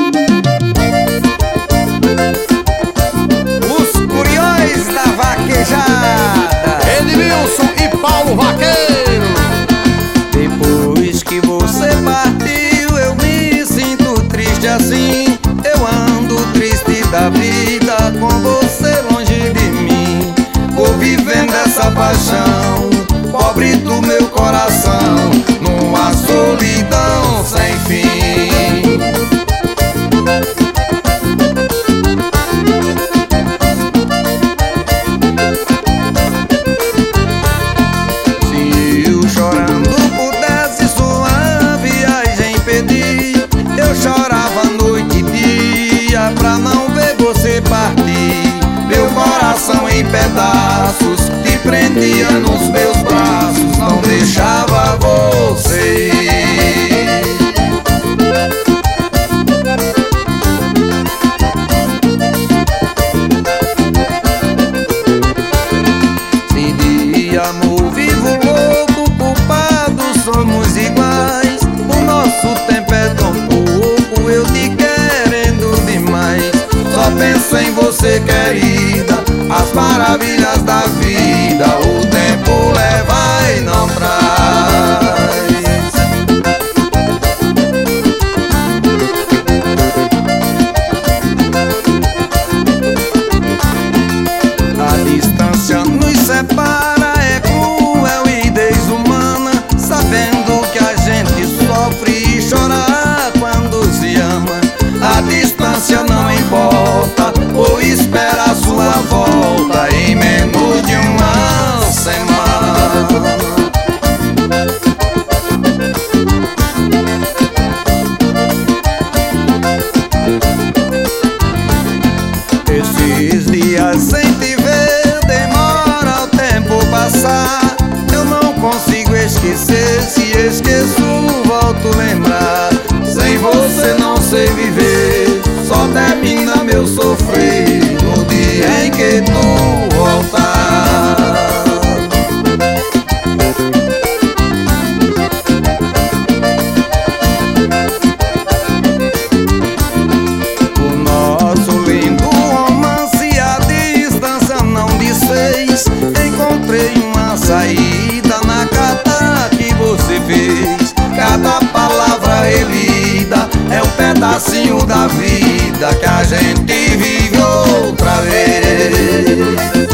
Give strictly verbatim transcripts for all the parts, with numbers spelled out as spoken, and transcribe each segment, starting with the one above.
Os Curióis da Vaquejada, Edmilson e Paulo Vaqueiro. depois que você partiu eu me sinto triste assim. Eu ando triste da vida com você longe de mim. Vou vivendo essa paixão, pobre do meu coração, numa solidão sem fim. Se eu chorando pudesse sua viagem pedir, eu chorava noite e dia pra não ver você partir. Meu coração em pedaços te prendia nos meus braços, não deixava você. Se de amor vivo louco, culpados somos iguais. O nosso tempo é tão pouco, eu te querendo demais. Só penso em você, querida, as maravilhas da vida. O tempo leva e não traz. A distância nos separa, é cruel e desumana, sabendo que a gente sofre e chora quando se ama. A distância não importa, ou espera a sua volta em menos de uma semana. Esses dias sem te ver, demora o tempo passar. Eu não consigo esquecer, se esqueço volto a lembrar. Sem você não sei viver, só termina meu sofrer no dia em que tu voltar. O nosso lindo romance à distância não desfez. Encontrei uma saída na carta que você fez. Cada palavra relida é um pedacinho da vida que a gente vive outra vez.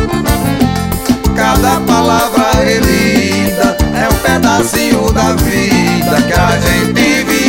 Cada palavra relida é um pedacinho da vida que a gente vive